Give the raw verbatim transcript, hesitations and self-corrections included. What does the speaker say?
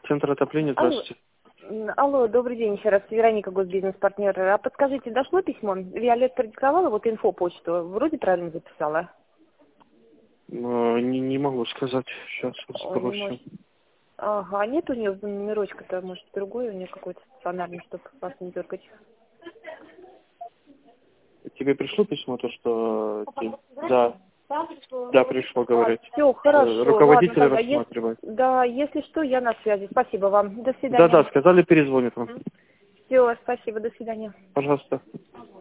Центр отопления, Алло. здравствуйте. М, Алло, добрый день еще раз. Вероника, госбизнес-партнер. А подскажите, дошло письмо? Виолет продиктовала вот инфо-почту. Вроде правильно записала. Э, Не, не могу сказать. Сейчас Ой, не спросим. может. Ага, а нет у нее номерочка-то, может, другой у нее какой-то стационарный, чтобы вас не дергать. Тебе пришло письмо, то что... ты- Да, да, пришло, говорит. Все, Э, хорошо, ладно Руководитель тогда. Если, рассматривает. да, если что, я на связи. Спасибо вам. До Да-да, свидания. сказали, перезвонит вам. Все, спасибо, до свидания. Пожалуйста.